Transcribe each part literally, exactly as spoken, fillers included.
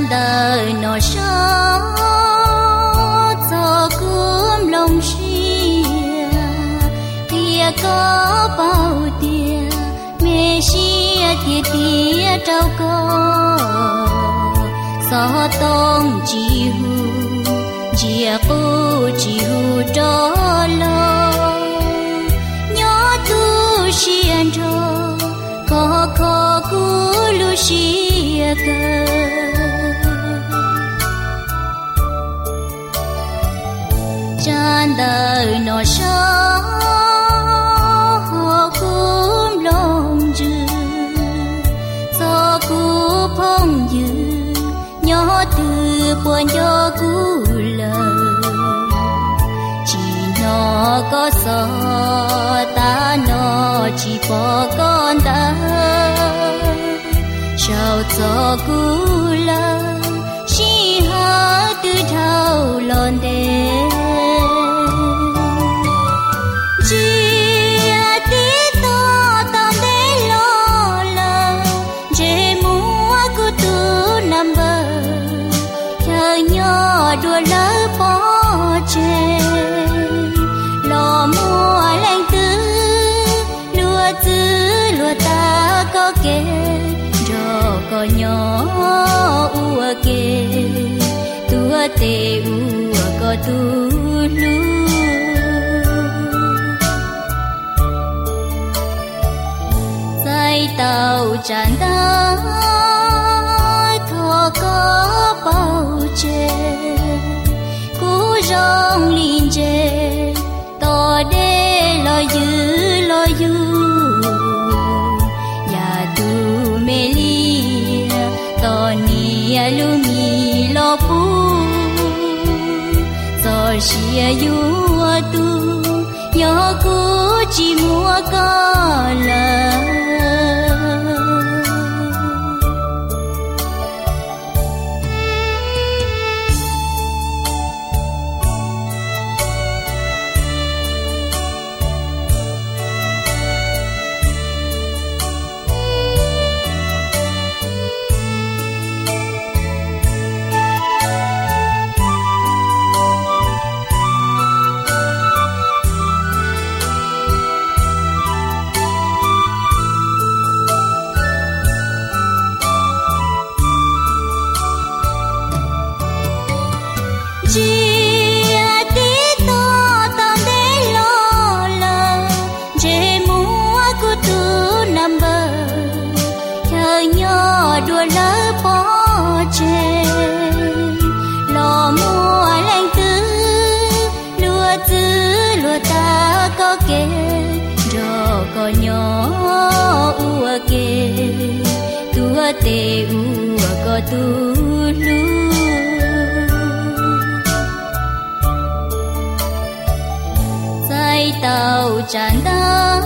đời nó sao cho cướm lòng xia tia có bao tia mẹ xia tia tia trao có gió tông chỉ hu chia cô chỉ hu cho lo nhớ tu xiên cho có có cú lu xia cơ chan đời nó sao cũng lòng dư do cú phong dư nhớ từ buồn cho cú lời chỉ nó có sợ ta nó chỉ bỏ con ta sao cho cú lời chỉ hát từ thâu lon đê đua lỡ bỏ chê lò mua lanh tư lúa tư lúa ta có kê rồi có nhỏ ua kê tua tê ua có tu lu say tàu tràn ta thọ có bao chê rong linh chê to đê lo dư lo dư ya tu mê li to ni lu mi lo pu so xia yu tu yo cu chỉ mua có la đua lỡ bỏ chê lò mua lanh tư lúa tư lúa ta có kê rồi có nhỏ ua kê tua tê ua có tu lu say tàu tràn ta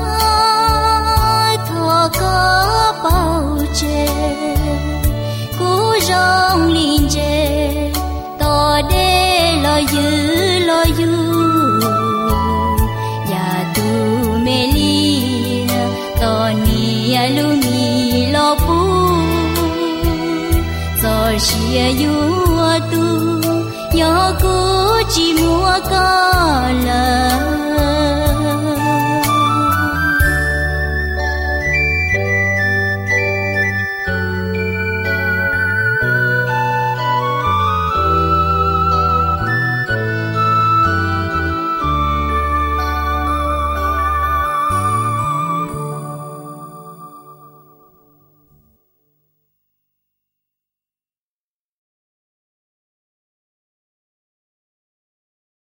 thọ có bao chê cú rong linh chê to đê lo dư lo dư ya tu mê li to ni lu mi lo pu so xia yu